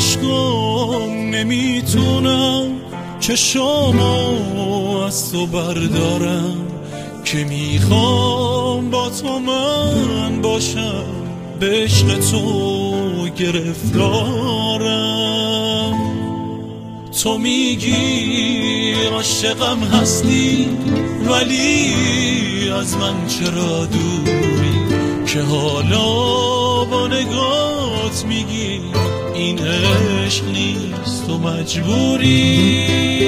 عشقم نمیتونم چشامو از تو بردارم که میخوام با تو من باشم، به عشق تو گرفتارم. تو میگی عاشقم هستی ولی از من چرا دوری، که حالا با نگات میگی این عشق نیست و مجبوری.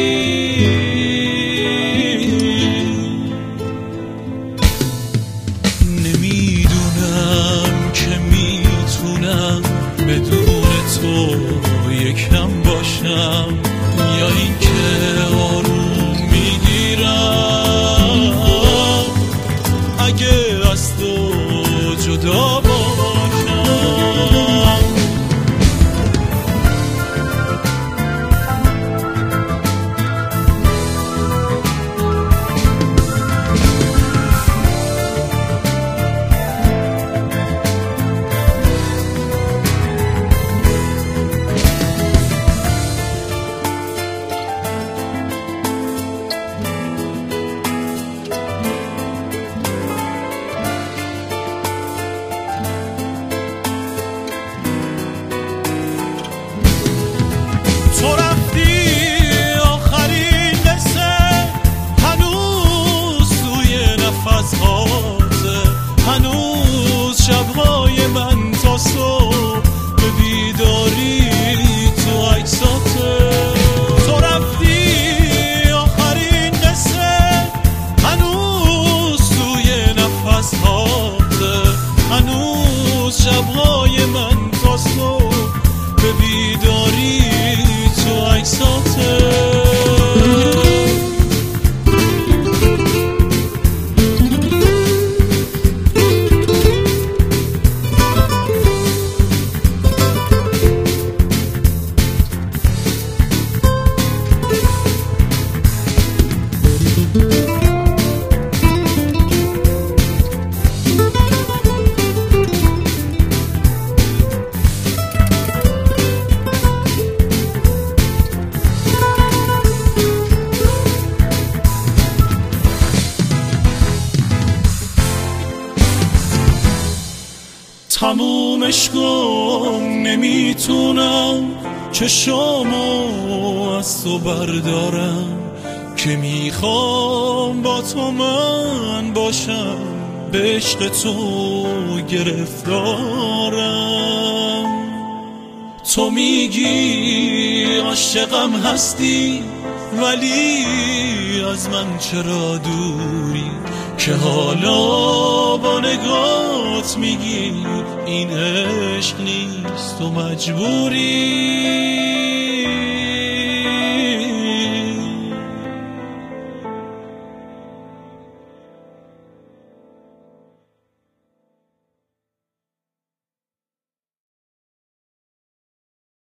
نمیدونم که میتونم بدون تو یکم باشم یا اینکه آروم میگیرم اگه از تو جدا باشم. تو رفتی آخرین قصه، هنوز توی نفس هاته، هنوز شبهای من تا صبح به بیداری تو عکساته. تو رفتی آخرین قصه، هنوز توی نفس هاته، هنوز شبهای من تا صبح به بیداری تو عکساته. تموم عشقم نمیتونم چشامو از تو بردارم که میخوام با تو من باشم، به عشق تو گرفتارم. تو میگی عاشقم هستی ولی از من چرا دوری، که حالا با نگات میگی این عشق نیست و مجبوری.